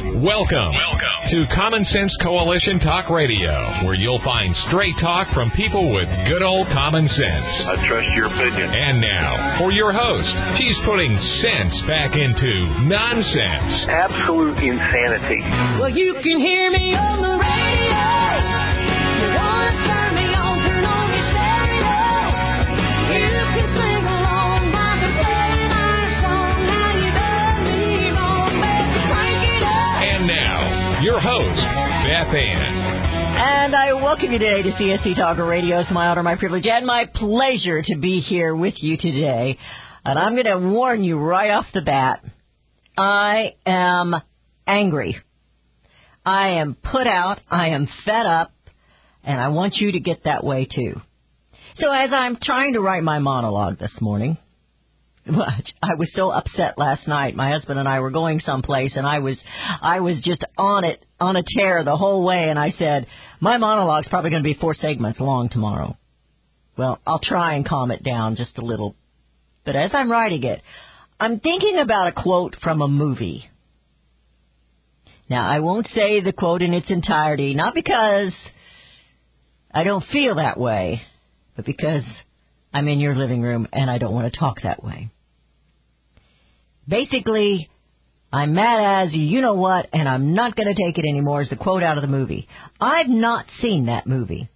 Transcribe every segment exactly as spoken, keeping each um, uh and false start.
Welcome, Welcome to Common Sense Coalition Talk Radio, where you'll find straight talk from people with good old common sense. I trust your opinion. And now, for your host, he's putting sense back into nonsense. Absolute insanity. Well, you can hear me on the radio. You want to turn me on, turn on your stereo. You can sing along while I'm playing our song. Now you done me wrong, baby, crank it up. And now, your host, Beth Ann. And I welcome you today to C S C Talker Radio. It's my honor, my privilege, and my pleasure to be here with you today. And I'm going to warn you right off the bat, I am angry. I am put out, I am fed up, and I want you to get that way too. So as I'm trying to write my monologue this morning, I was so upset last night. My husband and I were going someplace, and I was I was just on it, on a tear the whole way, and I said, my monologue's probably going to be four segments long tomorrow. Well, I'll try and calm it down just a little. But as I'm writing it, I'm thinking about a quote from a movie. Now, I won't say the quote in its entirety, not because I don't feel that way, but because I'm in your living room and I don't want to talk that way. Basically, I'm mad as you-know-what, and I'm not going to take it anymore, is the quote out of the movie. I've not seen that movie.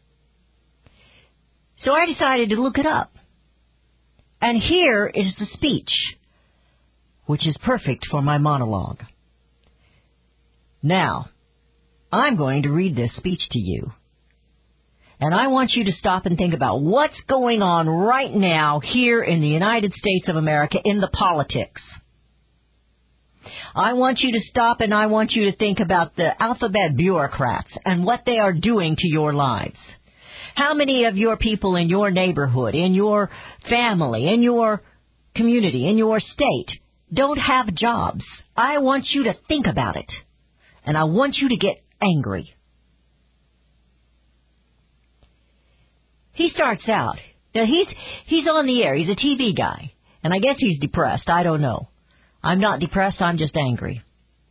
So I decided to look it up. And here is the speech, which is perfect for my monologue. Now, I'm going to read this speech to you. And I want you to stop and think about what's going on right now here in the United States of America in the politics. I want you to stop and I want you to think about the alphabet bureaucrats and what they are doing to your lives. How many of your people in your neighborhood, in your family, in your community, in your state don't have jobs? I want you to think about it. And I want you to get angry. He starts out. Now he's he's on the air. He's a T V guy. And I guess he's depressed. I don't know. I'm not depressed. I'm just angry.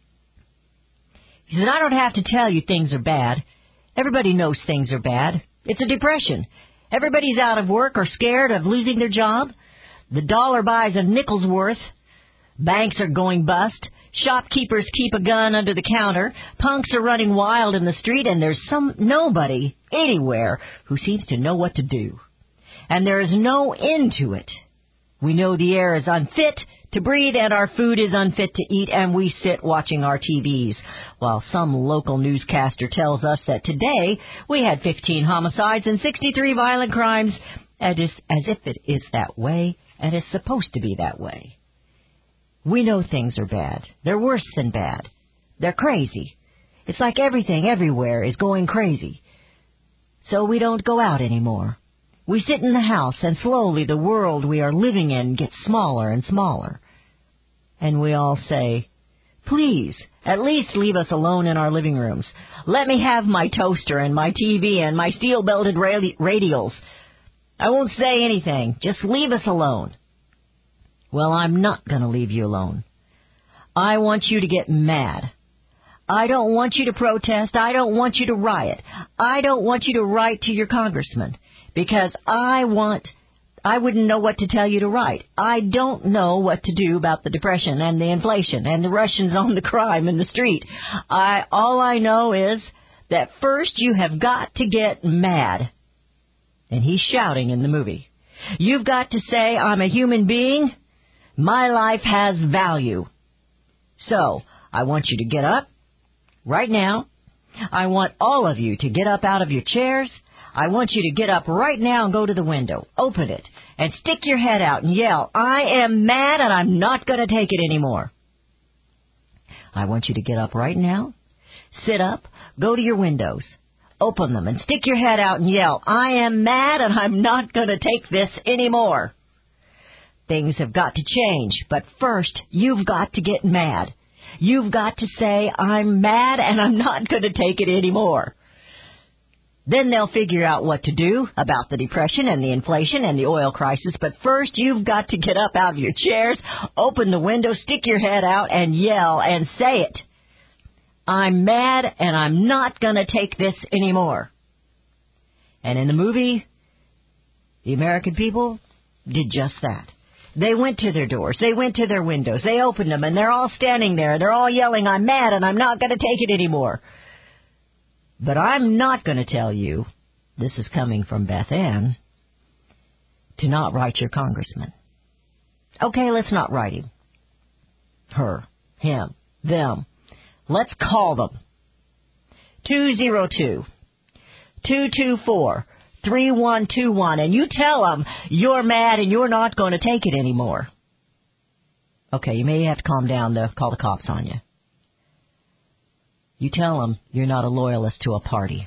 He said, I don't have to tell you things are bad. Everybody knows things are bad. It's a depression. Everybody's out of work or scared of losing their job. The dollar buys a nickel's worth. Banks are going bust. Shopkeepers keep a gun under the counter. Punks are running wild in the street, and there's some nobody anywhere who seems to know what to do. And there is no end to it. We know the air is unfit to breathe, and our food is unfit to eat, and we sit watching our T Vs, while some local newscaster tells us that today we had fifteen homicides and sixty-three violent crimes, as if, as if it is that way, and is supposed to be that way. We know things are bad. They're worse than bad. They're crazy. It's like everything everywhere is going crazy. So we don't go out anymore. We sit in the house, and slowly the world we are living in gets smaller and smaller. And we all say, please, at least leave us alone in our living rooms. Let me have my toaster and my T V and my steel-belted radials. I won't say anything. Just leave us alone. Well, I'm not going to leave you alone. I want you to get mad. I don't want you to protest. I don't want you to riot. I don't want you to write to your congressman, because I want, I wouldn't know what to tell you to write. I don't know what to do about the depression and the inflation and the Russians on the crime in the street. I, all I know is that first you have got to get mad. And he's shouting in the movie. You've got to say, I'm a human being. My life has value. So, I want you to get up right now. I want all of you to get up out of your chairs. I want you to get up right now and go to the window, open it, and stick your head out and yell, I am mad and I'm not going to take it anymore. I want you to get up right now, sit up, go to your windows, open them, and stick your head out and yell, I am mad and I'm not going to take this anymore. Things have got to change, but first, you've got to get mad. You've got to say, I'm mad and I'm not going to take it anymore. Then they'll figure out what to do about the depression and the inflation and the oil crisis. But first, you've got to get up out of your chairs, open the window, stick your head out, and yell and say it. I'm mad and I'm not going to take this anymore. And in the movie, the American people did just that. They went to their doors. They went to their windows. They opened them, and they're all standing there. They're all yelling, I'm mad and I'm not going to take it anymore. But I'm not going to tell you, this is coming from Beth Ann, to not write your congressman. Okay, let's not write him. Her, him, them. Let's call them. two oh two, two two four, three one two one. And you tell them you're mad and you're not going to take it anymore. Okay, you may have to calm down to call the cops on you. You tell them you're not a loyalist to a party.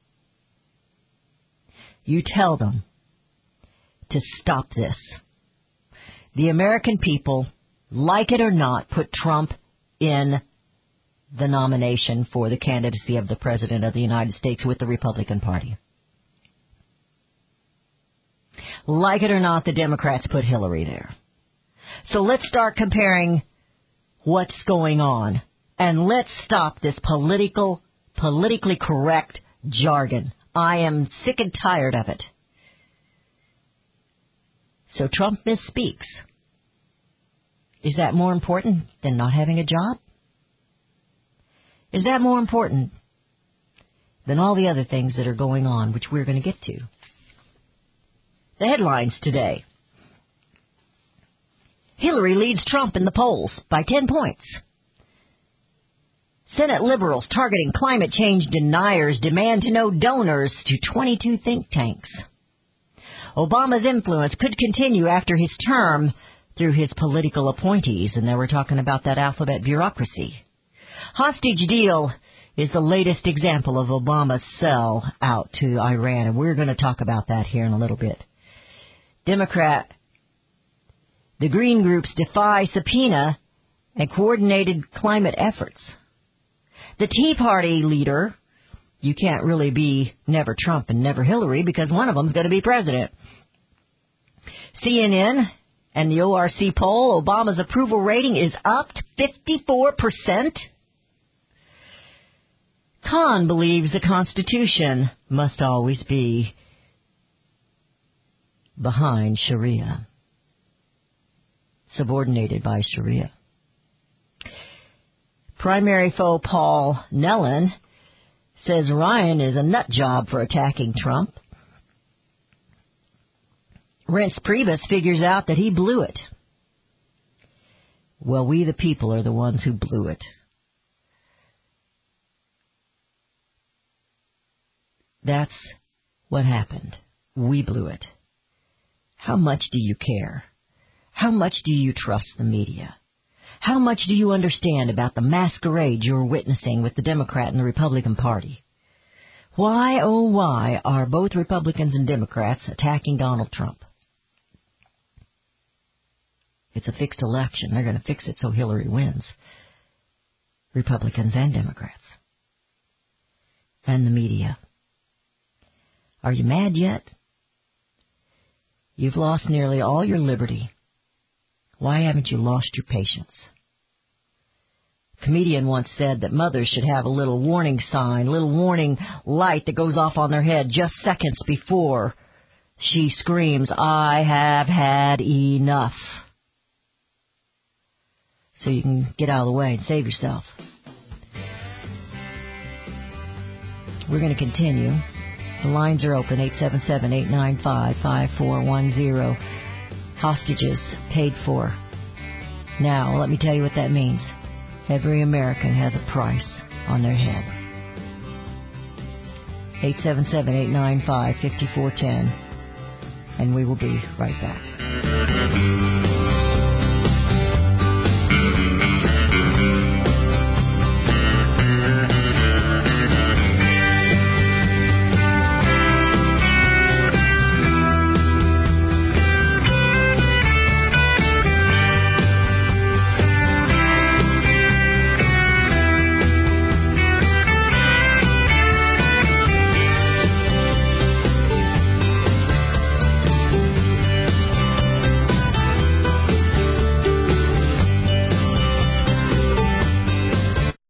You tell them to stop this. The American people, like it or not, put Trump in the nomination for the candidacy of the President of the United States with the Republican Party. Like it or not, the Democrats put Hillary there. So let's start comparing what's going on. And let's stop this political, politically correct jargon. I am sick and tired of it. So Trump misspeaks. Is that more important than not having a job? Is that more important than all the other things that are going on, which we're going to get to? The headlines today. Hillary leads Trump in the polls by ten points. Senate liberals targeting climate change deniers demand to know donors to twenty-two think tanks. Obama's influence could continue after his term through his political appointees, and they were talking about that alphabet bureaucracy. Hostage deal is the latest example of Obama's sell out to Iran, and we're going to talk about that here in a little bit. Democrat, the Green groups defy subpoena and coordinated climate efforts. The Tea Party leader, you can't really be never Trump and never Hillary because one of them's going to be president. C N N and the O R C poll, Obama's approval rating is up to fifty-four percent. Khan believes the Constitution must always be behind Sharia, subordinated by Sharia. Primary foe Paul Nellon says Ryan is a nut job for attacking Trump. Reince Priebus figures out that he blew it. Well, we the people are the ones who blew it. That's what happened. We blew it. How much do you care? How much do you trust the media? How much do you understand about the masquerade you're witnessing with the Democrat and the Republican Party? Why, oh why, are both Republicans and Democrats attacking Donald Trump? It's a fixed election. They're going to fix it so Hillary wins. Republicans and Democrats. And the media. Are you mad yet? You've lost nearly all your liberty. Why haven't you lost your patience? A comedian once said that mothers should have a little warning sign, a little warning light that goes off on their head just seconds before she screams, I have had enough. So you can get out of the way and save yourself. We're going to continue. The lines are open, eight seven seven, eight nine five, five four one zero. Hostages paid for. Now, let me tell you what that means. Every American has a price on their head. eight seven seven, eight nine five, five four one zero. And we will be right back.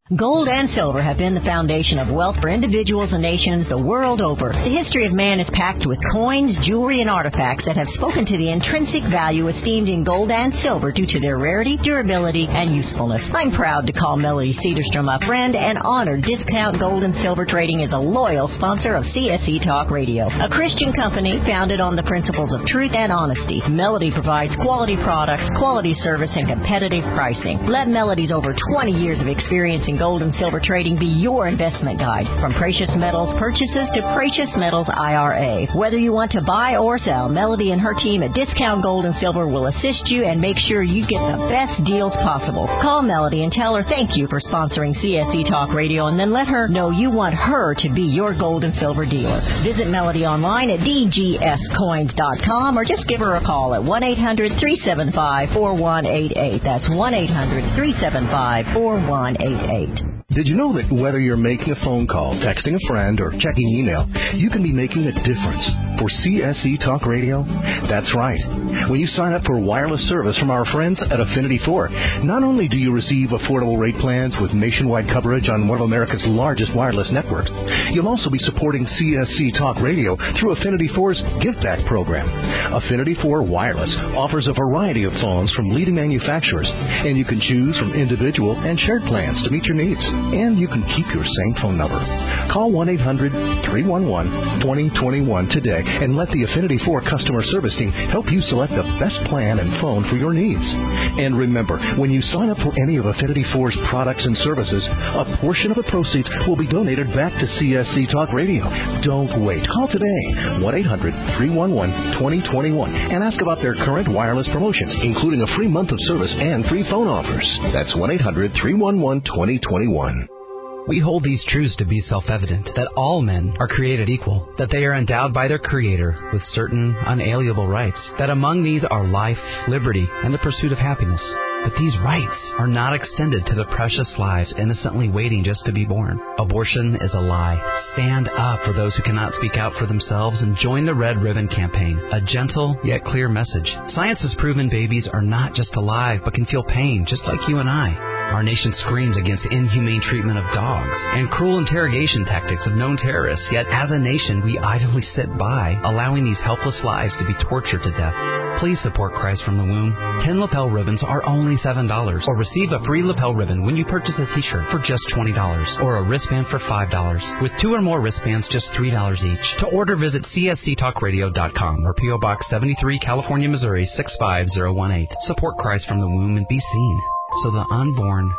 Gold and silver have been the foundation of wealth for individuals and nations the world over. The history of man is packed with coins, jewelry, and artifacts that have spoken to the intrinsic value esteemed in gold and silver due to their rarity, durability, and usefulness. I'm proud to call Melody Cedarstrom a friend and honored Discount Gold and Silver Trading is a loyal sponsor of C S E Talk Radio, a Christian company founded on the principles of truth and honesty. Melody provides quality products, quality service, and competitive pricing. Let Melody's over twenty years of experience in gold and silver trading be your investment guide. From precious metals purchases to precious metals I R A. Whether you want to buy or sell, Melody and her team at Discount Gold and Silver will assist you and make sure you get the best deals possible. Call Melody and tell her thank you for sponsoring C S E Talk Radio, and then let her know you want her to be your gold and silver dealer. Visit Melody online at d g s coins dot com or just give her a call at one eight hundred, three seven five, four one eight eight. That's one eight hundred, three seven five, four one eight eight. Did you know that whether you're making a phone call, texting a friend, or checking email, you can be making a difference for C S E Talk Radio? That's right. When you sign up for wireless service from our friends at Affinity four, not only do you receive affordable rate plans with nationwide coverage on one of America's largest wireless networks, you'll also be supporting C S E Talk Radio through Affinity four's Give Back program. Affinity four Wireless offers a variety of phones from leading manufacturers, and you can choose from individual and shared plans to meet your needs. And you can keep your same phone number. Call one eight hundred, three one one, two zero two one today and let the Affinity four customer service team help you select the best plan and phone for your needs. And remember, when you sign up for any of Affinity four's products and services, a portion of the proceeds will be donated back to C S C Talk Radio. Don't wait. Call today, one eight hundred, three one one, two zero two one, and ask about their current wireless promotions, including a free month of service and free phone offers. That's one eight hundred, three one one, two zero two one. We hold these truths to be self-evident, that all men are created equal, that they are endowed by their Creator with certain unalienable rights, that among these are life, liberty, and the pursuit of happiness. But these rights are not extended to the precious lives innocently waiting just to be born. Abortion is a lie. Stand up for those who cannot speak out for themselves and join the Red Ribbon Campaign, a gentle yet clear message. Science has proven babies are not just alive, but can feel pain just like you and I. Our nation screams against inhumane treatment of dogs and cruel interrogation tactics of known terrorists, yet as a nation we idly sit by, allowing these helpless lives to be tortured to death. Please support Christ from the Womb. Ten lapel ribbons are only seven dollars, or receive a free lapel ribbon when you purchase a t-shirt for just twenty dollars, or a wristband for five dollars. With two or more wristbands, just three dollars each. To order, visit c s c talk radio dot com or P O Box seventy-three, California, Missouri, six five zero one eight. Support Christ from the Womb and be seen, so the unborn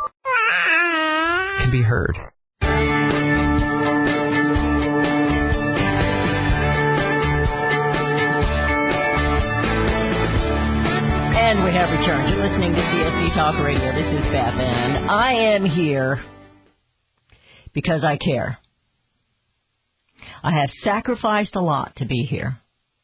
can be heard. And we have returned. You're listening to C S E Talk Radio. This is Beth, and I am here because I care. I have sacrificed a lot to be here.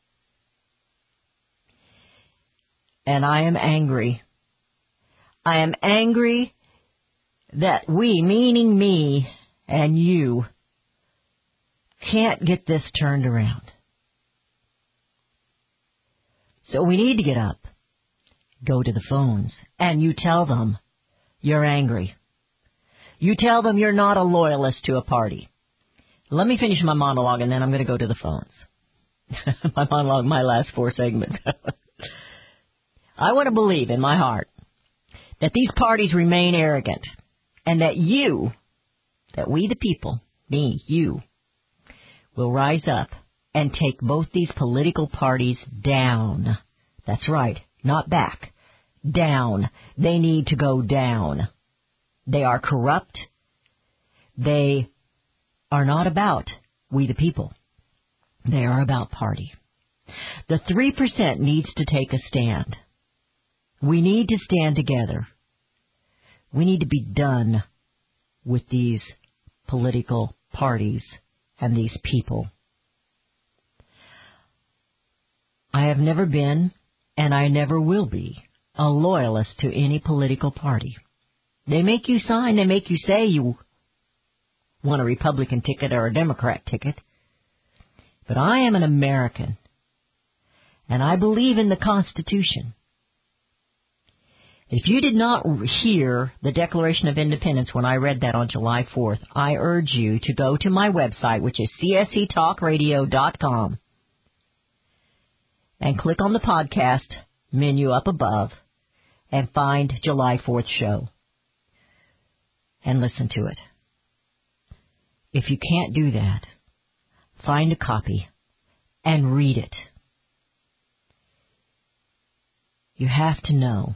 And I am angry. I am angry that we, meaning me and you, can't get this turned around. So we need to get up, go to the phones, and you tell them you're angry. You tell them you're not a loyalist to a party. Let me finish my monologue, and then I'm going to go to the phones. my monologue, my last four segments. I want to believe in my heart that these parties remain arrogant, and that you, that we the people, me, you, will rise up and take both these political parties down. That's right, not back. Down. They need to go down. They are corrupt. They are not about we the people. They are about party. The three percent needs to take a stand. We need to stand together. We need to be done with these political parties and these people. I have never been, and I never will be, a loyalist to any political party. They make you sign, they make you say you want a Republican ticket or a Democrat ticket. But I am an American, and I believe in the Constitution. If you did not hear the Declaration of Independence when I read that on July fourth, I urge you to go to my website, which is c s e talk radio dot com, and click on the podcast menu up above and find July fourth show and listen to it. If you can't do that, find a copy and read it. You have to know,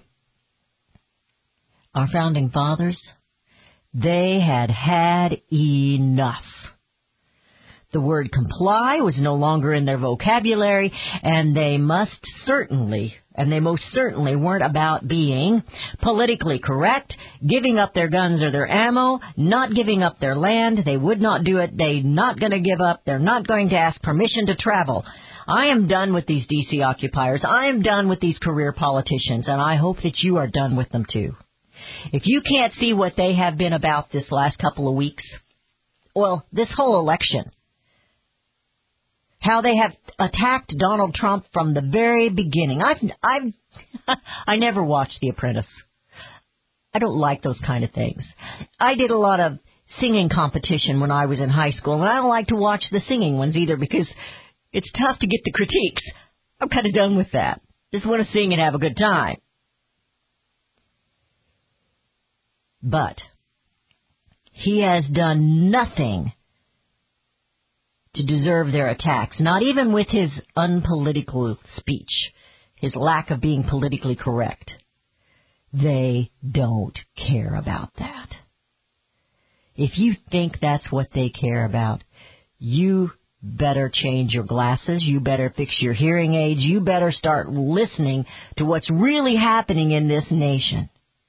our founding fathers, they had had enough. The word comply was no longer in their vocabulary, and they must certainly, and they most certainly weren't about being politically correct, giving up their guns or their ammo, not giving up their land. They would not do it. They're not going to give up. They're not going to ask permission to travel. I am done with these D C occupiers. I am done with these career politicians, and I hope that you are done with them too. If you can't see what they have been about this last couple of weeks, well, this whole election, how they have attacked Donald Trump from the very beginning. I've, I've, I never watched The Apprentice. I don't like those kind of things. I did a lot of singing competition when I was in high school, and I don't like to watch the singing ones either because it's tough to get the critiques. I'm kind of done with that. Just want to sing and have a good time. But he has done nothing to deserve their attacks, not even with his unpolitical speech, his lack of being politically correct. They don't care about that. If you think that's what they care about, you better change your glasses, you better fix your hearing aids, you better start listening to what's really happening in this nation.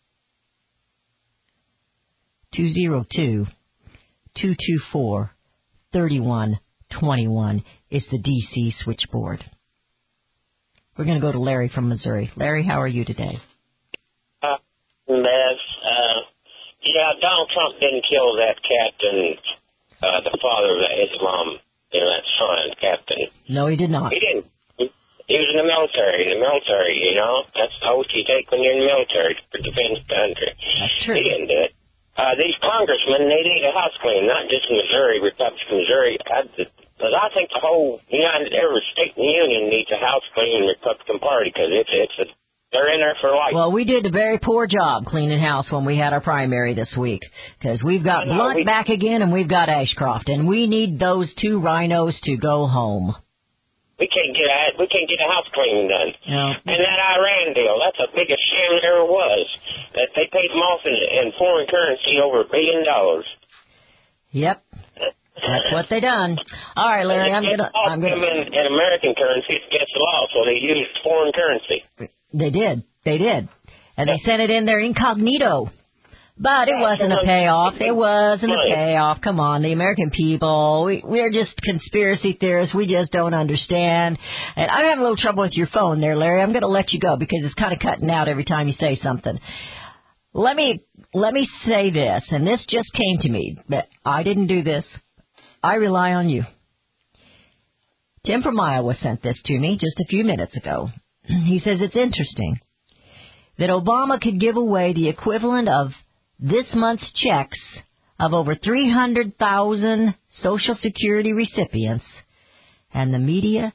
two oh two, two two four, three one two one is the D C switchboard. We're going to go to Larry from Missouri. Larry, how are you today? Uh, Bev, uh, yeah, Donald Trump didn't kill that captain, uh, the father of the Islam, you know, that son, captain. No, he did not. He didn't. He, he was in the military, in the military, you know. That's the oath you take when you're in the military to defend the country. That's true. He didn't do it. Uh, these congressmen, they need a house clean, not just in Missouri, Republican Missouri. I, Because I think the whole United, every state in the Union needs a house cleaning Republican Party because it's, it's a, they're in there for life. Well, we did a very poor job cleaning house when we had our primary this week because we've got know, Blunt we, back again and we've got Ashcroft, and we need those two rhinos to go home. We can't get a, we can't get a house cleaning done. No. And that Iran deal, that's the biggest sham there ever was. That they paid them off in, in foreign currency over a billion dollars. Yep. That's what they done. All right, Larry, I'm gonna. I'm gonna. In, in American currency, it's against the law, so they used foreign currency. They did. They did, and they sent it in there incognito. But it wasn't a payoff. It wasn't a payoff. Come on, the American people. We, we're just conspiracy theorists. We just don't understand. And I'm having a little trouble with your phone there, Larry. I'm going to let you go because it's kind of cutting out every time you say something. Let me let me say this, and this just came to me, but I didn't do this. I rely on you. Tim from Iowa sent this to me just a few minutes ago. He says it's interesting that Obama could give away the equivalent of this month's checks of over three hundred thousand Social Security recipients, and the media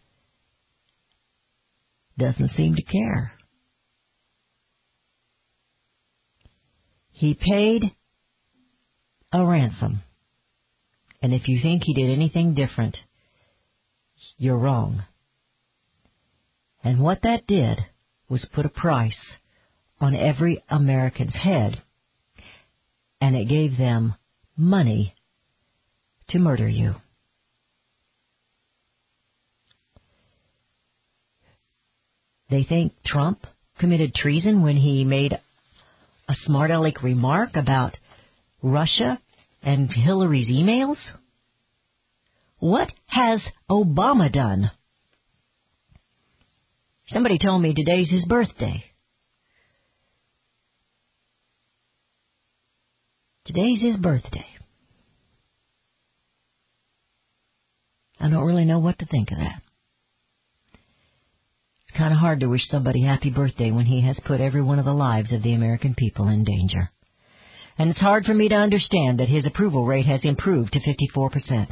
doesn't seem to care. He paid a ransom. And if you think he did anything different, you're wrong. And what that did was put a price on every American's head, and it gave them money to murder you. They think Trump committed treason when he made a smart aleck remark about Russia and Hillary's emails? What has Obama done? Somebody told me today's his birthday. Today's his birthday. I don't really know what to think of that. It's kind of of hard to wish somebody happy birthday when he has put every one of the lives of the American people in danger. And it's hard for me to understand that his approval rate has improved to fifty-four percent.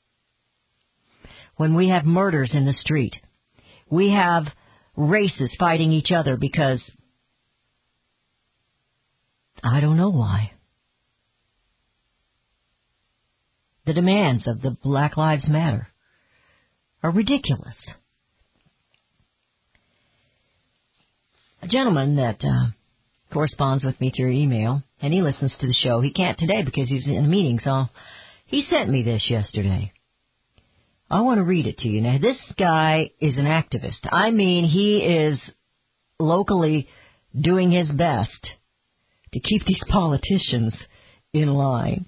When we have murders in the street, we have races fighting each other because I don't know why. The demands of the Black Lives Matter are ridiculous. A gentleman that uh, corresponds with me through email, and he listens to the show. He can't today because he's in a meeting, so he sent me this yesterday. I want to read it to you. Now, this guy is an activist. I mean, he is locally doing his best to keep these politicians in line.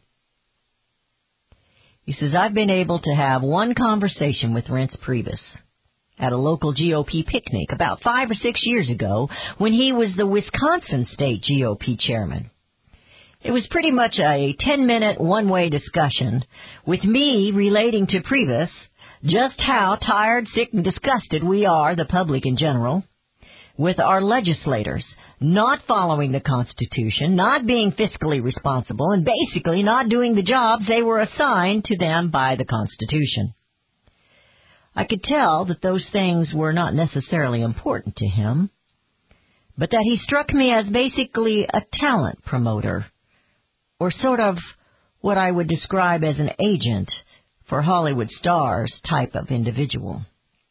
He says, I've been able to have one conversation with Reince Priebus at a local G O P picnic about five or six years ago when he was the Wisconsin State G O P chairman. It was pretty much a ten-minute one-way discussion with me relating to Priebus just how tired, sick, and disgusted we are, the public in general, with our legislators not following the Constitution, not being fiscally responsible, and basically not doing the jobs they were assigned to them by the Constitution. I could tell that those things were not necessarily important to him, but that he struck me as basically a talent promoter, or sort of what I would describe as an agent for Hollywood stars type of individual.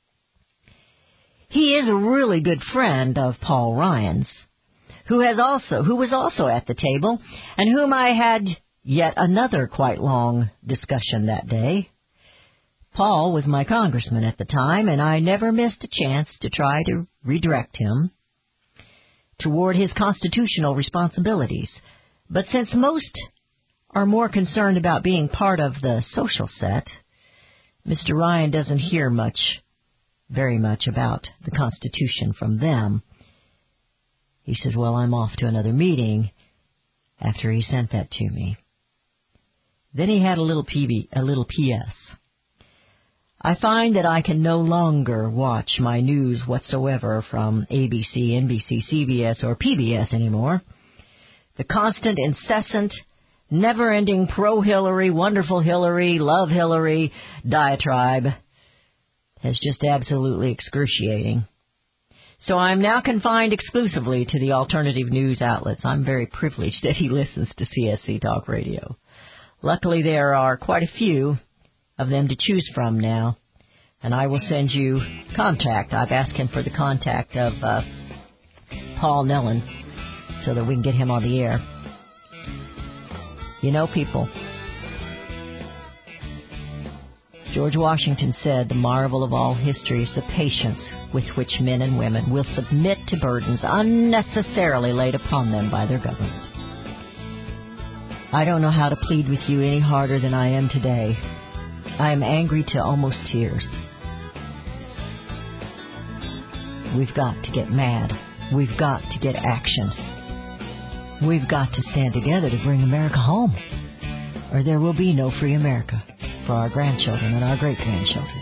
He is a really good friend of Paul Ryan's, who has also who was also at the table, and whom I had yet another quite long discussion that day. Paul was my congressman at the time, and I never missed a chance to try to redirect him toward his constitutional responsibilities. But since most are more concerned about being part of the social set, Mister Ryan doesn't hear much, very much about the Constitution from them. He says, well, I'm off to another meeting after he sent that to me. Then he had a little P B, a little P S. I find that I can no longer watch my news whatsoever from A B C, N B C, C B S, or P B S anymore. The constant, incessant, never-ending pro-Hillary, wonderful Hillary, love Hillary diatribe is just absolutely excruciating. So I'm now confined exclusively to the alternative news outlets. I'm very privileged that he listens to C S C Talk Radio. Luckily, there are quite a few of them to choose from now, and I will send you contact. I've asked him for the contact of uh, Paul Nellen so that we can get him on the air. You know, people, George Washington said, the marvel of all history is the patience with which men and women will submit to burdens unnecessarily laid upon them by their government. I don't know how to plead with you any harder than I am today. I am angry to almost tears. We've got to get mad. We've got to get action. We've got to stand together to bring America home, or there will be no free America for our grandchildren and our great-grandchildren.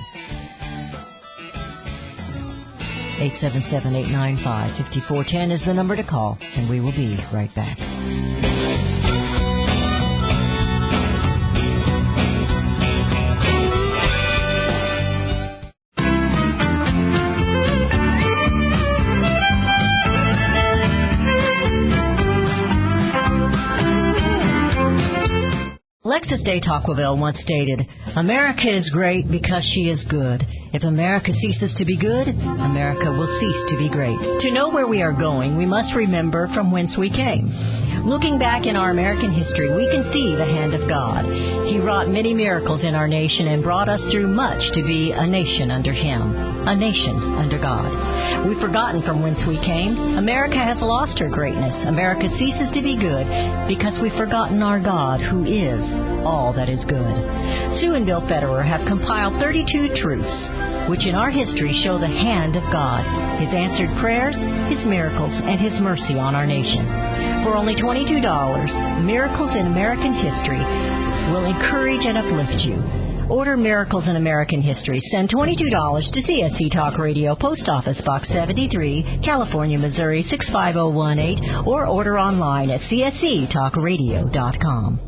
eight seven seven, eight nine five, five four one zero is the number to call, and we will be right back. Alexis de Tocqueville once stated, America is great because she is good. If America ceases to be good, America will cease to be great. To know where we are going, we must remember from whence we came. Looking back in our American history, we can see the hand of God. He wrought many miracles in our nation and brought us through much to be a nation under Him, a nation under God. We've forgotten from whence we came. America has lost her greatness. America ceases to be good because we've forgotten our God, who is all that is good. Sue and Bill Federer have compiled thirty-two truths which in our history show the hand of God, His answered prayers, His miracles, and His mercy on our nation. For only twenty-two dollars, Miracles in American History will encourage and uplift you. Order Miracles in American History. Send twenty-two dollars to C S C Talk Radio, Post Office Box seventy-three, California, Missouri six five zero one eight, or order online at c s c talk radio dot com.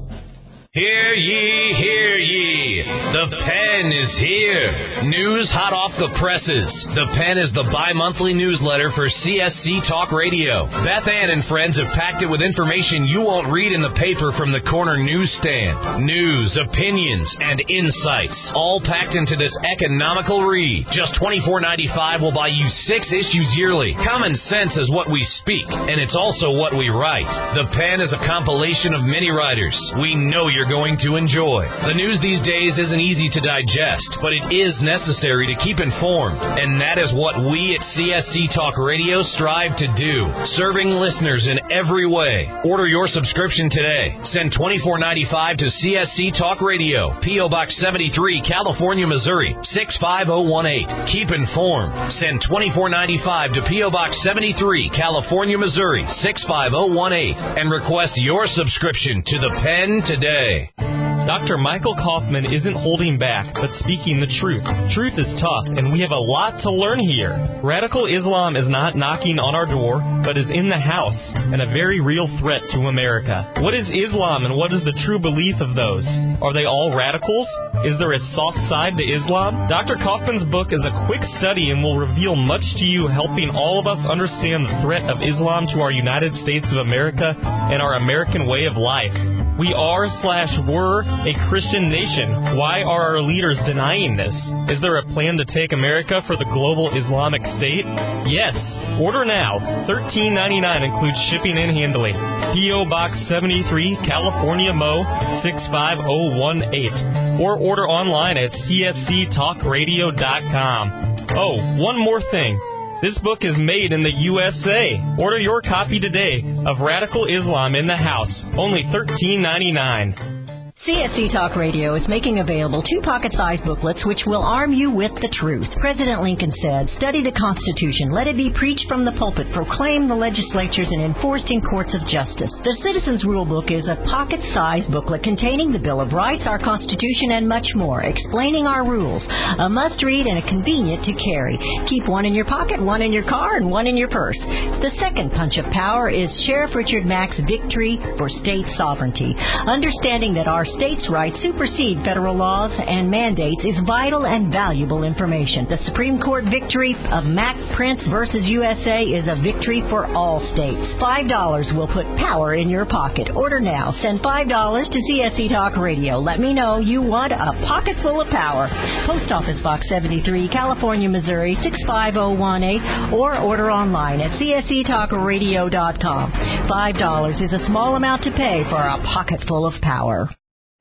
Hear ye, hear ye. The Pen is here. News hot off the presses. The Pen is the bi-monthly newsletter for C S C Talk Radio. Beth Ann and friends have packed it with information you won't read in the paper from the corner newsstand. News, opinions, and insights, all packed into this economical read. Just twenty-four ninety-five will buy you six issues yearly. Common sense is what we speak, and it's also what we write. The Pen is a compilation of many writers we know you're going to enjoy. The news these days isn't easy to digest, but it is necessary to keep informed, and that is what we at C S C Talk Radio strive to do, serving listeners in every way. Order your subscription today. Send twenty-four ninety-five to C S C Talk Radio, P O Box seventy-three, California, Missouri six five zero one eight. Keep informed. Send twenty-four ninety-five to P O Box seventy-three, California, Missouri six five zero one eight, and request your subscription to the Pen today. Doctor Michael Kaufman isn't holding back, but speaking the truth. Truth is tough, and we have a lot to learn here. Radical Islam is not knocking on our door, but is in the house, and a very real threat to America. What is Islam, and what is the true belief of those? Are they all radicals? Is there a soft side to Islam? Doctor Kaufman's book is a quick study and will reveal much to you, helping all of us understand the threat of Islam to our United States of America and our American way of life. We are slash were a Christian nation. Why are our leaders denying this? Is there a plan to take America for the global Islamic state? Yes. Order now. thirteen ninety-nine includes shipping and handling. P O Box seventy-three, California, Mo six five zero one eight. Or order online at c s c talk radio dot com. Oh, one more thing. This book is made in the U S A. Order your copy today of Radical Islam in the House, only thirteen ninety-nine. C S C Talk Radio is making available two pocket-sized booklets which will arm you with the truth. President Lincoln said, "Study the Constitution. Let it be preached from the pulpit, proclaimed in the legislatures, and enforced in courts of justice." The Citizens Rule Book is a pocket-sized booklet containing the Bill of Rights, our Constitution, and much more, explaining our rules. A must-read and a convenient to carry. Keep one in your pocket, one in your car, and one in your purse. The second punch of power is Sheriff Richard Mack's Victory for State Sovereignty. Understanding that our states' rights supersede federal laws and mandates is vital and valuable information. The Supreme Court victory of Mack Prince versus U S A is a victory for all states. Five dollars will put power in your pocket. Order now. Send five dollars to C S C Talk Radio. Let me know you want a pocket full of power. Post Office Box seventy-three, California, Missouri six five zero one eight, or order online at c s c talk radio dot com. Five dollars is a small amount to pay for a pocket full of power.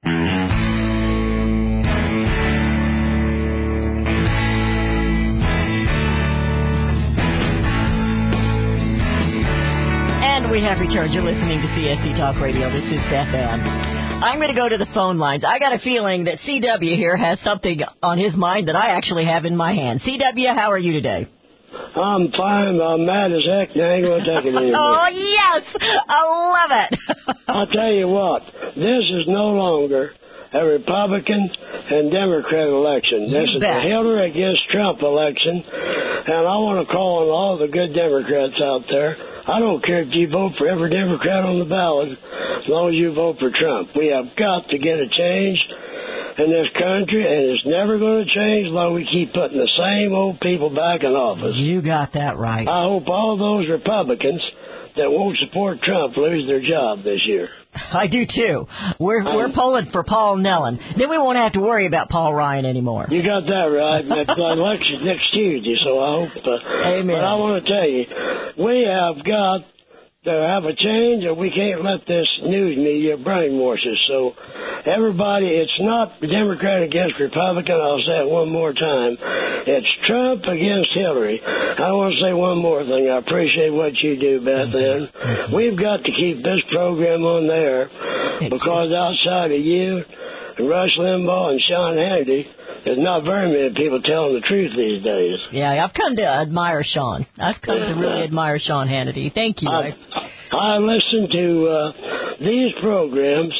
And we have returned. You're listening to C S C Talk Radio. This is Beth Ann. I'm going to go to the phone lines. I got a feeling that C W here has something on his mind that I actually have in my hand. C W, how are you today? I'm fine. I'm mad as heck. I ain't going to take it anymore. Oh, yes. I love it. I'll tell you what. This is no longer a Republican and Democrat election. This is a Hillary against Trump election. And I want to call on all the good Democrats out there. I don't care if you vote for every Democrat on the ballot as long as you vote for Trump. We have got to get a change in this country, and it's never going to change as long as we keep putting the same old people back in office. You got that right. I hope all those Republicans that won't support Trump lose their job this year. I do, too. We're um, we're polling for Paul Nellon. Then we won't have to worry about Paul Ryan anymore. You got that right. That's the election's next Tuesday, so I hope. Uh, Amen. But I want to tell you, we have got to have a change, and we can't let this news media brainwash us. So, everybody, it's not Democrat against Republican. I'll say it one more time. It's Trump against Hillary. I want to say one more thing. I appreciate what you do, Beth Ann. We've got to keep this program on there because outside of you, Rush Limbaugh and Sean Hannity, there's not very many people telling the truth these days. Yeah, I've come to admire Sean. I've come to really admire Sean Hannity. Thank you. I, I listen to uh, these programs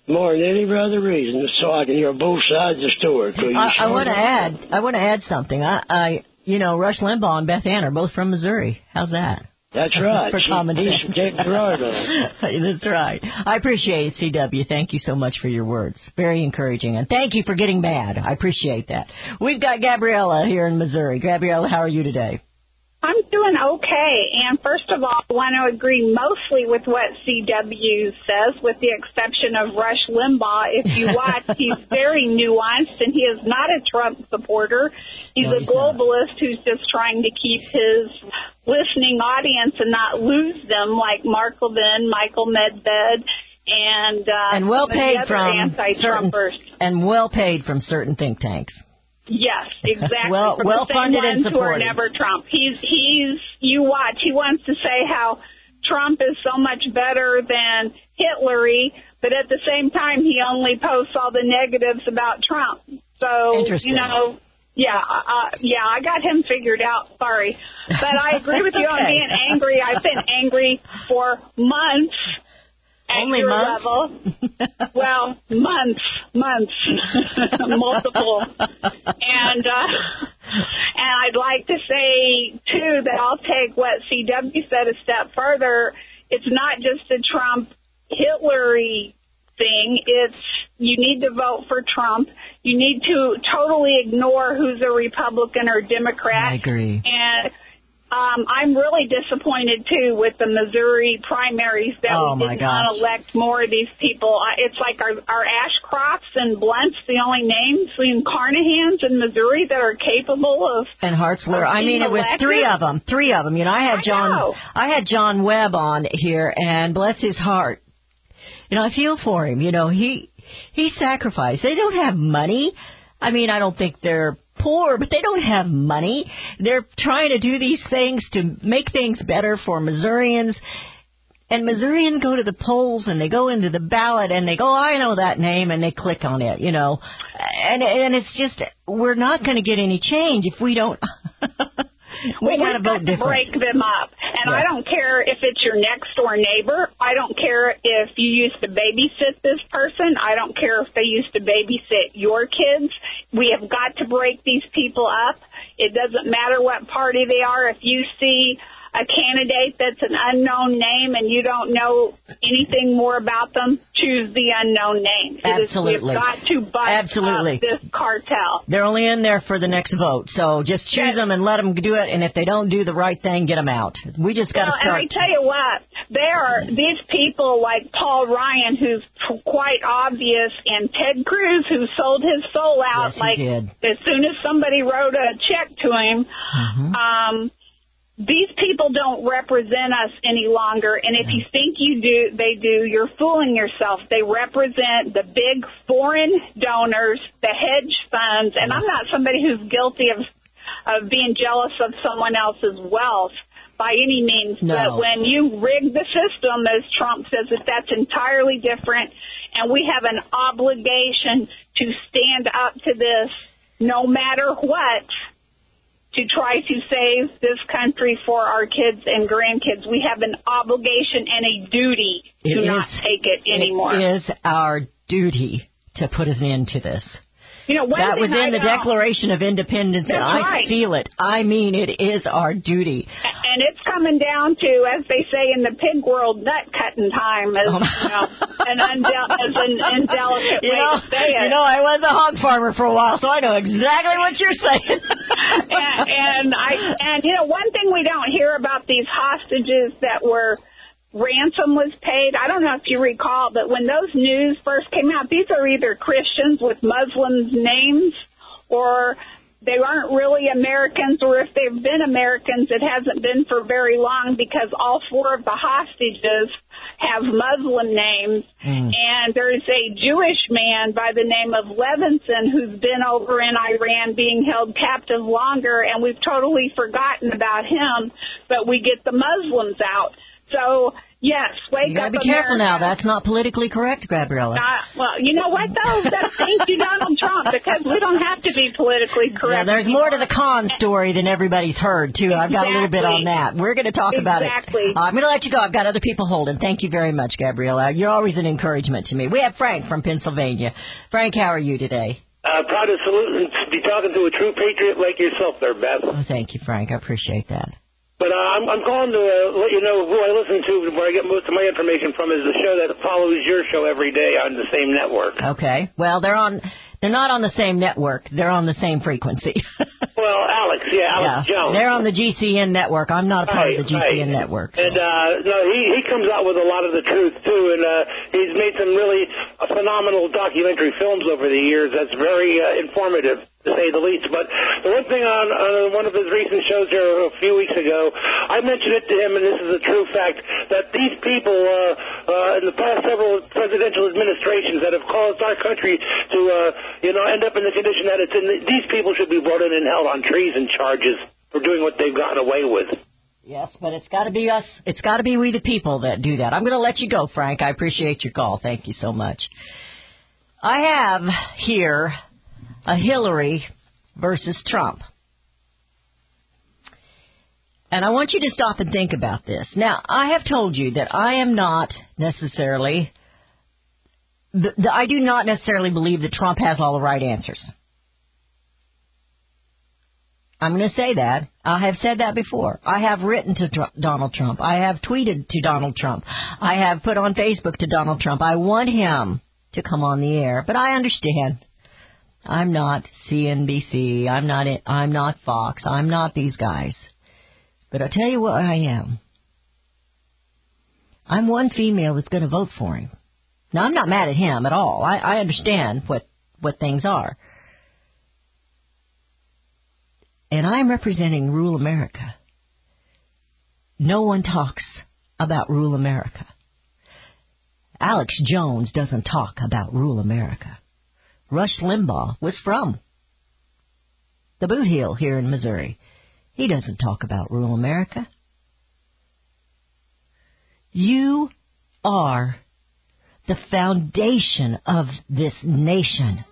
more than any other reason, so I can hear both sides of the story. So you I, I sort want to of- add. I want to add something. I, I, you know, Rush Limbaugh and Beth Ann are both from Missouri. How's that? That's right. For She- common he's sense. getting right on. That's right. I appreciate it, C W. Thank you so much for your words. Very encouraging. And thank you for getting mad. I appreciate that. We've got Gabriella here in Missouri. Gabriella, how are you today? I'm doing okay. And first of all, I want to agree mostly with what C W says, with the exception of Rush Limbaugh. If you watch, he's very nuanced, and he is not a Trump supporter. He's No, a he's globalist who's just trying to keep his listening audience and not lose them, like Mark Levin, Michael Medved, and uh, And well some of the paid other from certain anti-Trumpers. and well paid from certain think tanks. Yes, exactly. Well- From well the same funded and ones who are supported. never Trump. He's he's you watch. He wants to say how Trump is so much better than Hillary, but at the same time he only posts all the negatives about Trump. So Interesting. you know. Yeah, uh, yeah, I got him figured out. Sorry, but I agree with you on Okay. being angry. I've been angry for months. At Only your months? level. Well, months, months, multiple. And uh, and I'd like to say, too, that I'll take what C W said a step further. It's not just a Trump-Hillary thing. It's you need to vote for Trump. You need to totally ignore who's a Republican or Democrat. I agree. And um, I'm really disappointed, too, with the Missouri primaries that Oh, we my did not gosh. elect more of these people. I- It's like our, our Ashcrofts and Blunts, the only names in Carnahans in Missouri that are capable of. And Hartzler. I mean, it was Elected? three of them. Three of them. You know, I had I John. know. I had John Webb on here, and bless his heart. You know, I feel for him. You know, he he sacrificed. They don't have money. I mean, I don't think they're poor, but they don't have money. They're trying to do these things to make things better for Missourians. And Missourians go to the polls and they go into the ballot and they go, oh, I know that name, and they click on it, you know. And and it's just, we're not going to get any change if we don't. we Well, got to we've vote got to different. break them up. And Yes. I don't care if it's your next door neighbor. I don't care if you used to babysit this person. I don't care if they used to babysit your kids. We have got to break these people up. It doesn't matter what party they are. If you see a candidate that's an unknown name and you don't know anything more about them, choose the unknown name. It is- Absolutely. We've got to bust Absolutely. up this cartel. They're only in there for the next vote, so just choose Yes. them and let them do it. And if they don't do the right thing, get them out. We just got to Well, and I start. tell you what, there are these people like Paul Ryan, who's p- quite obvious, and Ted Cruz, who sold his soul out Yes, he like did. as soon as somebody wrote a check to him. Mhm. Um, these people don't represent us any longer, and if you think you do, they do, you're fooling yourself. They represent the big foreign donors, the hedge funds, and I'm not somebody who's guilty of of being jealous of someone else's wealth by any means. No. But when you rig the system, as Trump says, that that's entirely different, and we have an obligation to stand up to this no matter what, to try to save this country for our kids and grandkids. We have an obligation and a duty It to is- not take it anymore. It is our duty to put an end to this. You know, one That thing was in I the don't- Declaration of Independence, and That's I right. feel it. I mean, it is our duty. And it's coming down to, as they say in the pig world, nut cutting time, as Oh. you know, an undel- as an indelicate You way know, to say it. you know, I was a hog farmer for a while, so I know exactly what you're saying. and, and I and you know, one thing we don't hear about these hostages that were ransom was paid. I don't know if you recall, but when those news first came out, these are either Christians with Muslims' names, or they aren't really Americans, or if they've been Americans, it hasn't been for very long, because all four of the hostages have Muslim names. Mm. And there's a Jewish man by the name of Levinson who's been over in Iran being held captive longer, and we've totally forgotten about him, but we get the Muslims out. So, yes, wake You gotta up, be careful now. America. That's not politically correct, Gabriella. Uh, well, you know what, though? That's thanks to Donald Trump, because we don't have to be politically Yeah, correct. there's more to the con story than everybody's heard, too. I've got a little bit on that. We're going to talk about it. Exactly. Uh, I'm going to let you go. I've got other people holding. Thank you very much, Gabriella. You're always an encouragement to me. We have Frank from Pennsylvania. Frank, how are you today? Uh, proud to salute and be talking to a true patriot like yourself there, Beth. Oh, thank you, Frank. I appreciate that. But uh, I'm, I'm calling to uh, let you know who I listen to, where I get most of my information from, is the show that follows your show every day on the same network. Okay. Well, they're on. They're not on the same network. They're on the same frequency. Well, Alex, yeah, Alex yeah. Jones. They're on the G C N network. I'm not a part right, of the G C N right. network. So. And uh, no, he he comes out with a lot of the truth too, and uh, he's made some really uh, phenomenal documentary films over the years. That's very uh, informative, to say the least. But the one thing on, on one of his recent shows here a few weeks ago, I mentioned it to him, and this is a true fact, that these people uh, uh, in the past several presidential administrations that have caused our country to, uh, you know, end up in the condition that it's in, these people should be brought in and held on treason charges for doing what they've gotten away with. Yes, but it's got to be us. It's got to be we the people that do that. I'm going to let you go, Frank. I appreciate your call. Thank you so much. I have here a Hillary versus Trump. And I want you to stop and think about this. Now, I have told you that I am not necessarily, th- th- I do not necessarily believe that Trump has all the right answers. I'm going to say that. I have said that before. I have written to Tr- Donald Trump. I have tweeted to Donald Trump. I have put on Facebook to Donald Trump. I want him to come on the air, but I understand. I'm not C N B C. I'm not. I'm not Fox. I'm not these guys. But I'll tell you what I am. I'm one female that's going to vote for him. Now, I'm not mad at him at all. I, I understand what, what things are. And I'm representing rural America. No one talks about rural America. Alex Jones doesn't talk about rural America. Rush Limbaugh was from the Boot Heel here in Missouri. He doesn't talk about rural America. You are the foundation of this nation.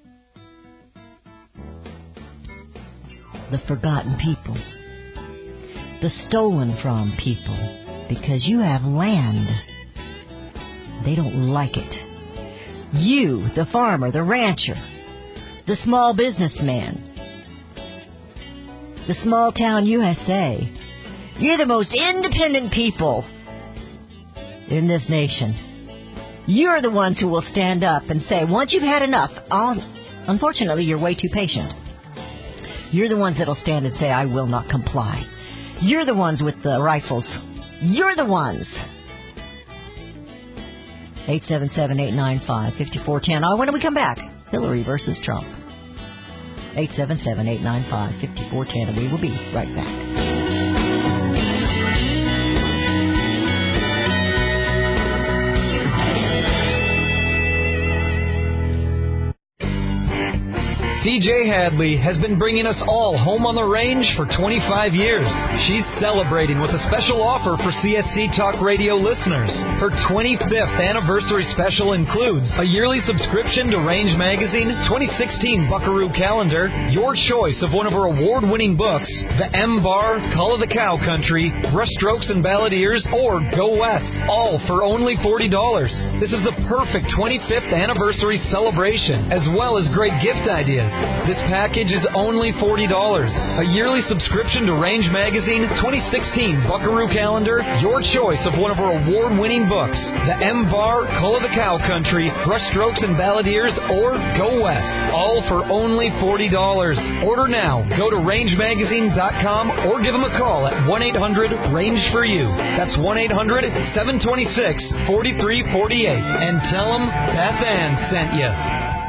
The forgotten people. The stolen from people. Because you have land. They don't like it. You, the farmer, the rancher, the small businessman, the small town U S A. You're the most independent people in this nation. You're the ones who will stand up and say, once you've had enough, I'll... unfortunately, you're way too patient. You're the ones that'll stand and say, I will not comply. You're the ones with the rifles. You're the ones. eight seven seven, eight nine five, five four one zero. Oh, when do we come back? Hillary versus Trump. eight seven seven, eight nine five, five four one zero, and we will be right back. C J Hadley has been bringing us all home on the range for twenty-five years. She's celebrating with a special offer for C S C Talk Radio listeners. Her twenty-fifth anniversary special includes a yearly subscription to Range Magazine, twenty sixteen Buckaroo Calendar, your choice of one of her award-winning books, The M-Bar, Call of the Cow Country, Brushstrokes and Balladeers, or Go West, all for only forty dollars. This is the perfect twenty-fifth anniversary celebration, as well as great gift ideas. This package is only forty dollars. A yearly subscription to Range Magazine, twenty sixteen Buckaroo Calendar, your choice of one of our award-winning books, The M-Bar, Call of the Cow Country, Brushstrokes and Balladeers, or Go West, all for only forty dollars. Order now. Go to range magazine dot com or give them a call at one eight hundred range for you. That's one eight hundred, seven two six, four three four eight. And tell them Beth Ann sent you.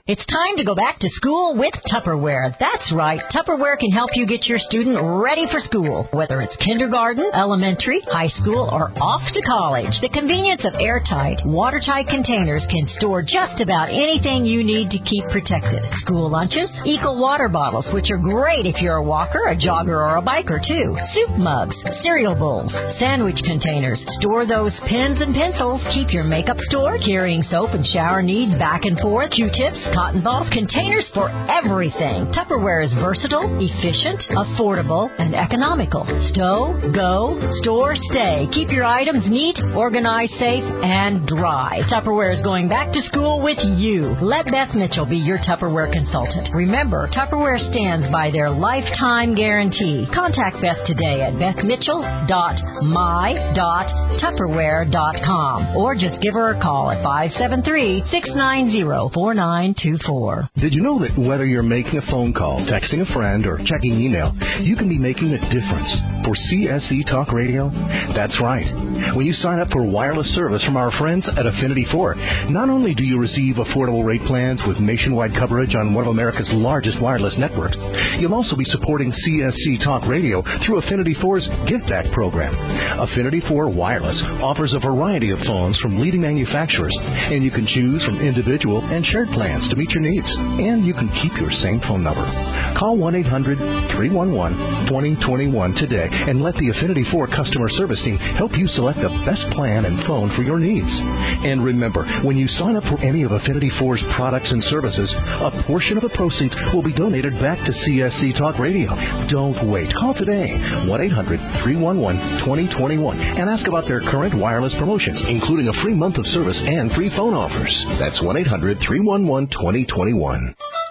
It's time to go back to school with Tupperware. That's right. Tupperware can help you get your student ready for school, whether it's kindergarten, elementary, high school, or off to college. The convenience of airtight, watertight containers can store just about anything you need to keep protected. School lunches, Eco water bottles, which are great if you're a walker, a jogger, or a biker, too. Soup mugs, cereal bowls, sandwich containers. Store those pens and pencils. Keep your makeup stored, carrying soap and shower needs back and forth, Q-tips, cotton balls, containers for everything. Tupperware is versatile, efficient, affordable, and economical. Stow, go, store, stay. Keep your items neat, organized, safe, and dry. Tupperware is going back to school with you. Let Beth Mitchell be your Tupperware consultant. Remember, Tupperware stands by their lifetime guarantee. Contact Beth today at beth mitchell dot my dot tupperware dot com or just give her a call at five seven three, six nine zero, four nine two four. Did you know that whether you're making a phone call, texting a friend, or checking email, you can be making a difference for C S E Talk Radio? That's right. When you sign up for wireless service from our friends at Affinity four, not only do you receive affordable rate plans with nationwide coverage on one of America's largest wireless networks, you'll also be supporting C S C Talk Radio through Affinity four's Give Back program. Affinity four Wireless offers a variety of phones from leading manufacturers, and you can choose from individual and shared plans to meet your needs, and you can keep your same phone number. Call one eight hundred, three one one, two zero two one today and let the Affinity four customer service team help you select the best plan and phone for your needs. And remember, when you sign up for any of Affinity four's products and services, a portion of the proceeds will be donated back to C S C Talk Radio. Don't wait. Call today, one eight hundred, three one one, two zero two one, and ask about their current wireless promotions, including a free month of service and free phone offers. That's one eight hundred, three one one, two zero two one.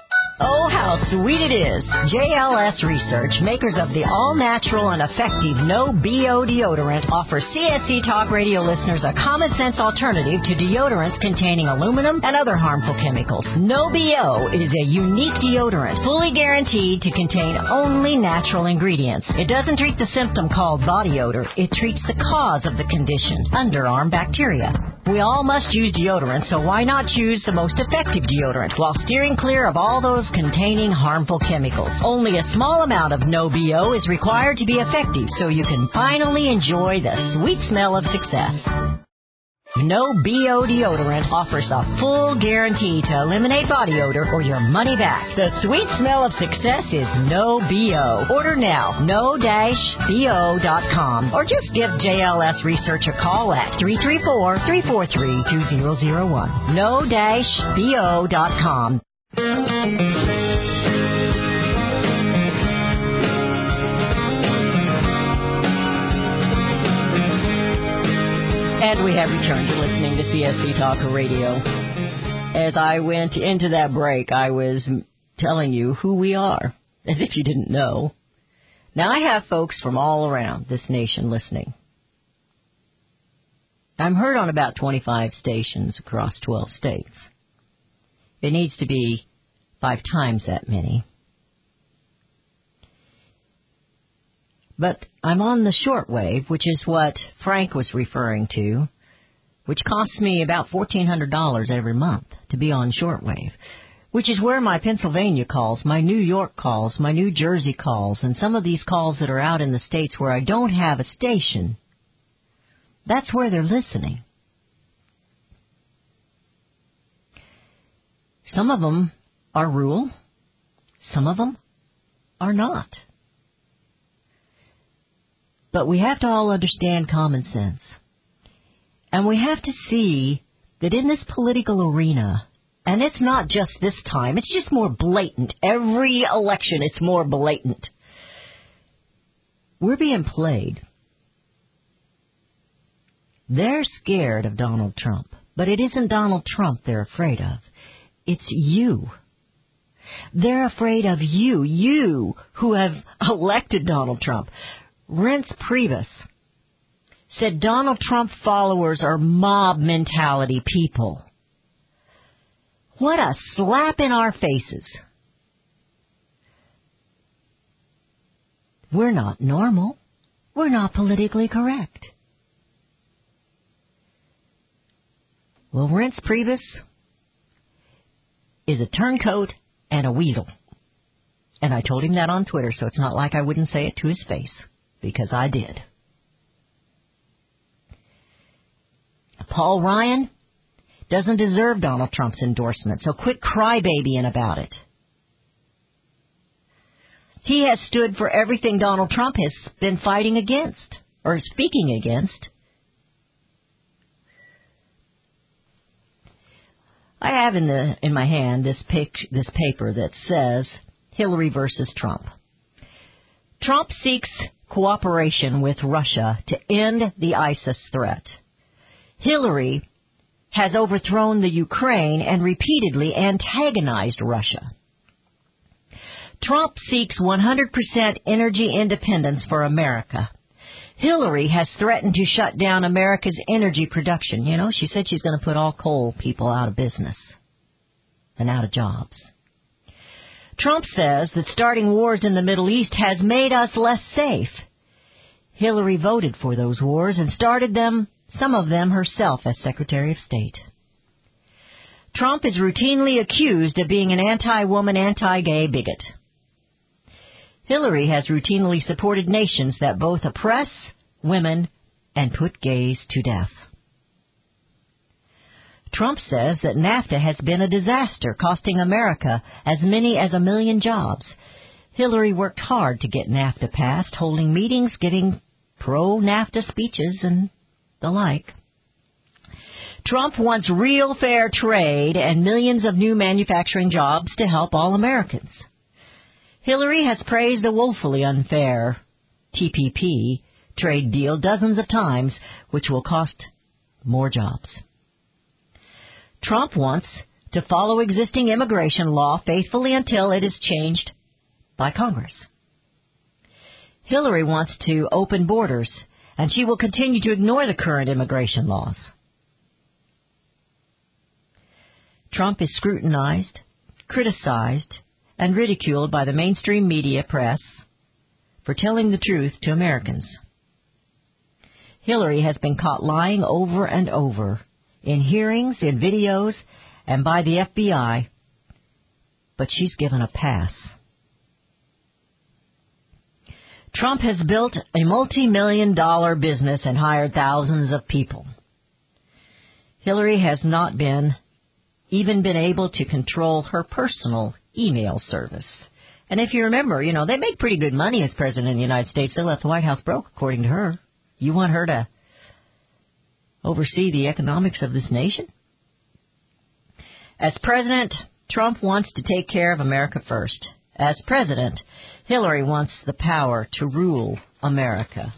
Oh, how sweet it is. J L S Research, makers of the all-natural and effective No B O deodorant, offers C S C Talk Radio listeners a common-sense alternative to deodorants containing aluminum and other harmful chemicals. No B O is a unique deodorant, fully guaranteed to contain only natural ingredients. It doesn't treat the symptom called body odor. It treats the cause of the condition, underarm bacteria. We all must use deodorant, so why not choose the most effective deodorant while steering clear of all those containing harmful chemicals? Only a small amount of No B O is required to be effective, so you can finally enjoy the sweet smell of success. No B O deodorant offers a full guarantee to eliminate body odor or your money back. The sweet smell of success is No B O. Order now, no B O dot com, or just give J L S Research a call at three three four, three four three, two zero zero one. no B O dot com. And we have returned to listening to C S C Talk Radio. As I went into that break, I was telling you who we are, as if you didn't know. Now, I have folks from all around this nation listening. I'm heard on about twenty-five stations across twelve states. It needs to be five times that many. But I'm on the shortwave, which is what Frank was referring to, which costs me about fourteen hundred dollars every month to be on shortwave, which is where my Pennsylvania calls, my New York calls, my New Jersey calls, and some of these calls that are out in the states where I don't have a station, that's where they're listening. Some of them are rural, some of them are not. But we have to all understand common sense. And we have to see that in this political arena, and it's not just this time, it's just more blatant. Every election, it's more blatant. We're being played. They're scared of Donald Trump, but it isn't Donald Trump they're afraid of. It's you. They're afraid of you, you who have elected Donald Trump. Reince Priebus said Donald Trump followers are mob mentality people. What a slap in our faces. We're not normal. We're not politically correct. Well, Reince Priebus, is a turncoat and a weasel. And I told him that on Twitter, so it's not like I wouldn't say it to his face, because I did. Paul Ryan doesn't deserve Donald Trump's endorsement, so quit crybabying about it. He has stood for everything Donald Trump has been fighting against, or speaking against. I have in the in my hand this pic, this paper that says Hillary versus Trump. Trump seeks cooperation with Russia to end the ISIS threat. Hillary has overthrown the Ukraine and repeatedly antagonized Russia. Trump seeks one hundred percent energy independence for America. Hillary has threatened to shut down America's energy production. You know, she said she's going to put all coal people out of business and out of jobs. Trump says that starting wars in the Middle East has made us less safe. Hillary voted for those wars and started them, some of them herself, as Secretary of State. Trump is routinely accused of being an anti-woman, anti-gay bigot. Hillary has routinely supported nations that both oppress women and put gays to death. Trump says that NAFTA has been a disaster, costing America as many as a million jobs. Hillary worked hard to get NAFTA passed, holding meetings, giving pro-NAFTA speeches, and the like. Trump wants real fair trade and millions of new manufacturing jobs to help all Americans. Hillary has praised the woefully unfair T P P trade deal dozens of times, which will cost more jobs. Trump wants to follow existing immigration law faithfully until it is changed by Congress. Hillary wants to open borders, and she will continue to ignore the current immigration laws. Trump is scrutinized, criticized, and ridiculed by the mainstream media press for telling the truth to Americans. Hillary has been caught lying over and over in hearings, in videos, and by the F B I, but she's given a pass. Trump has built a multi-million dollar business and hired thousands of people. Hillary has not been even been able to control her personal email service. And if you remember, you know, they make pretty good money as president of the United States. They left the White House broke, according to her. You want her to oversee the economics of this nation? As president, Trump wants to take care of America first. As president, Hillary wants the power to rule America.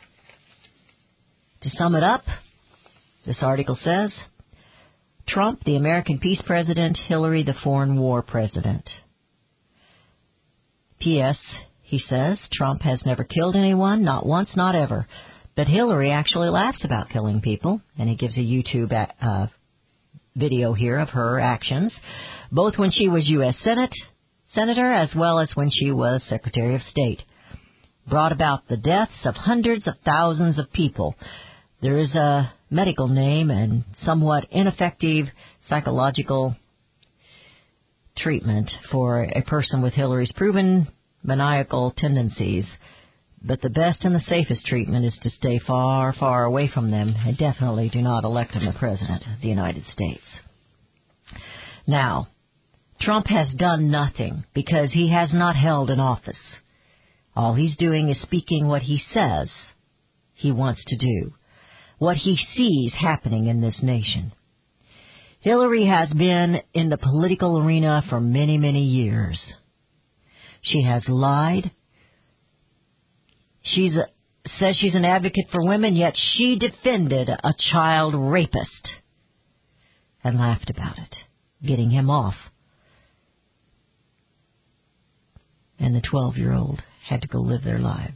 To sum it up, this article says, Trump, the American peace president, Hillary, the foreign war president. P S. He says, Trump has never killed anyone, not once, not ever. But Hillary actually laughs about killing people, and he gives a YouTube uh, video here of her actions, both when she was U S Senate Senator as well as when she was Secretary of State. Brought about the deaths of hundreds of thousands of people. There is a medical name and somewhat ineffective psychological treatment for a person with Hillary's proven maniacal tendencies. But the best and the safest treatment is to stay far, far away from them, and definitely do not elect him the President of the United States. Now, Trump has done nothing because he has not held an office. All he's doing is speaking what he says he wants to do, what he sees happening in this nation. Hillary has been in the political arena for many, many years. She has lied. She says she's an advocate for women, yet she defended a child rapist and laughed about it, getting him off. And the twelve-year-old had to go live their lives.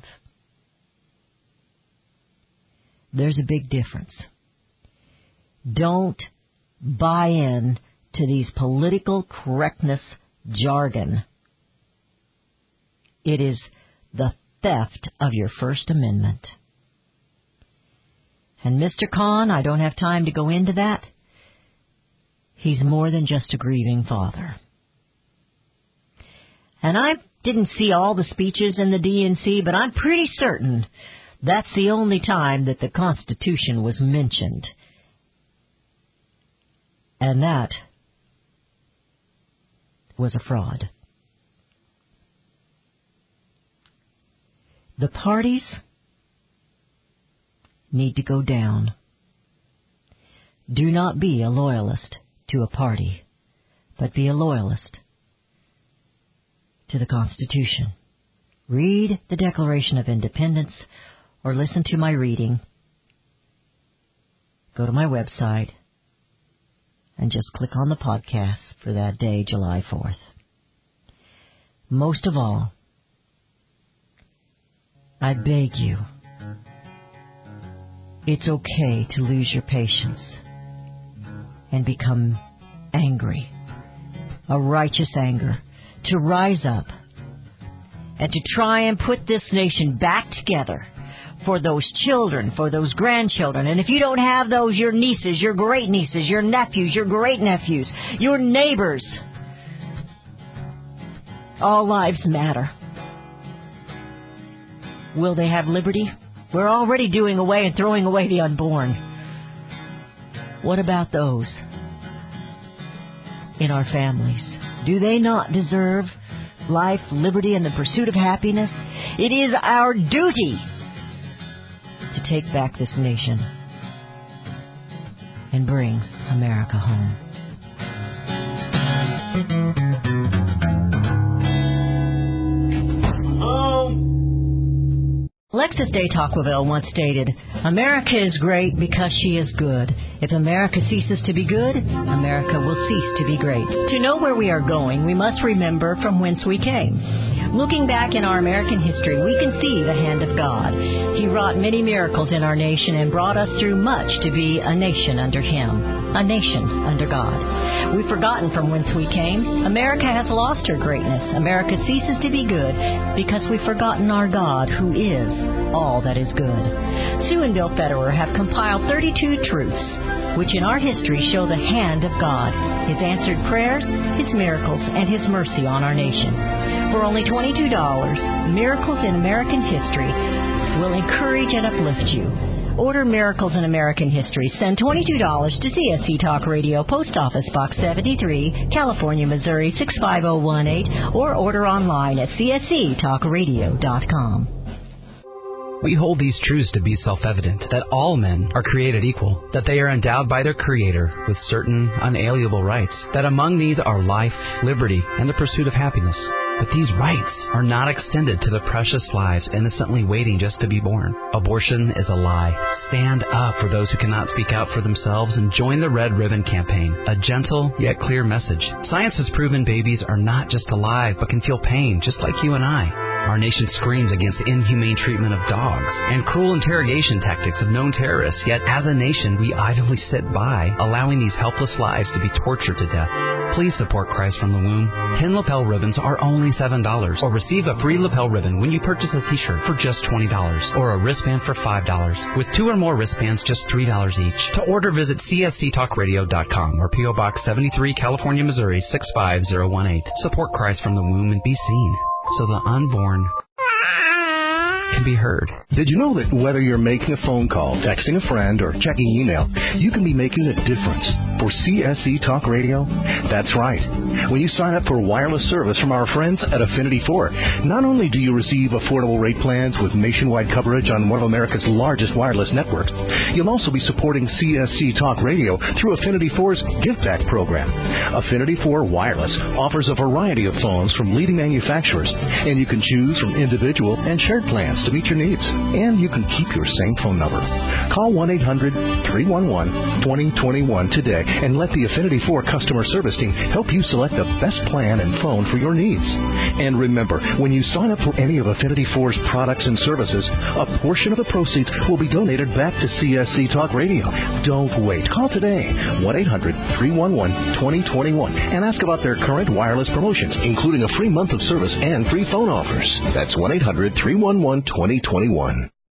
There's a big difference. Don't buy in to these political correctness jargon. It is the theft of your First Amendment. And Mister Khan, I don't have time to go into that. He's more than just a grieving father. And I didn't see all the speeches in the D N C, but I'm pretty certain that's the only time that the Constitution was mentioned. And that was a fraud. The parties need to go down. Do not be a loyalist to a party, but be a loyalist to the Constitution. Read the Declaration of Independence or listen to my reading. Go to my website and just click on the podcast for that day, July fourth. Most of all, I beg you, it's okay to lose your patience and become angry, a righteous anger, to rise up and to try and put this nation back together for those children, for those grandchildren. And if you don't have those, your nieces, your great-nieces, your nephews, your great-nephews, your neighbors. All lives matter. Will they have liberty? We're already doing away and throwing away the unborn. What about those in our families? Do they not deserve life, liberty, and the pursuit of happiness? It is our duty to take back this nation and bring America home. Alexis de Tocqueville once stated, America is great because she is good. If America ceases to be good, America will cease to be great. To know where we are going, we must remember from whence we came. Looking back in our American history, we can see the hand of God. He wrought many miracles in our nation and brought us through much to be a nation under Him, a nation under God. We've forgotten from whence we came. America has lost her greatness. America ceases to be good because we've forgotten our God, who is all that is good. Sue and Bill Federer have compiled thirty-two truths, which in our history show the hand of God, His answered prayers, His miracles, and His mercy on our nation. For only twenty-two dollars, Miracles in American History will encourage and uplift you. Order Miracles in American History. Send twenty-two dollars to C S C Talk Radio, Post Office Box seventy-three, California, Missouri six five zero one eight, or order online at C S C talk radio dot com. We hold these truths to be self-evident, that all men are created equal, that they are endowed by their Creator with certain unalienable rights, that among these are life, liberty, and the pursuit of happiness. But these rights are not extended to the precious lives innocently waiting just to be born. Abortion is a lie. Stand up for those who cannot speak out for themselves and join the Red Ribbon Campaign, a gentle yet clear message. Science has proven babies are not just alive but can feel pain just like you and I. Our nation screams against inhumane treatment of dogs and cruel interrogation tactics of known terrorists, yet as a nation we idly sit by, allowing these helpless lives to be tortured to death. Please support Christ from the Womb. Ten lapel ribbons are only seven dollars, or receive a free lapel ribbon when you purchase a t-shirt for just twenty dollars, or a wristband for five dollars. With two or more wristbands, just three dollars each. To order, visit C S C talk radio dot com or P O Box seventy-three, California, Missouri six five zero one eight. Support Christ from the Womb and be seen, so the unborn can be heard. Did you know that whether you're making a phone call, texting a friend, or checking email, you can be making a difference for C S C Talk Radio? That's right. When you sign up for wireless service from our friends at Affinity four, not only do you receive affordable rate plans with nationwide coverage on one of America's largest wireless networks, you'll also be supporting C S C Talk Radio through Affinity four's Give Back program. Affinity four Wireless offers a variety of phones from leading manufacturers, and you can choose from individual and shared plans to meet your needs. And you can keep your same phone number. Call one eight hundred three one one two zero two one today and let the Affinity four customer service team help you select the best plan and phone for your needs. And remember, when you sign up for any of Affinity four's products and services, a portion of the proceeds will be donated back to C S C Talk Radio. Don't wait. Call today, one eight hundred three one one two zero two one, and ask about their current wireless promotions, including a free month of service and free phone offers. That's one eight hundred three one one two zero two one.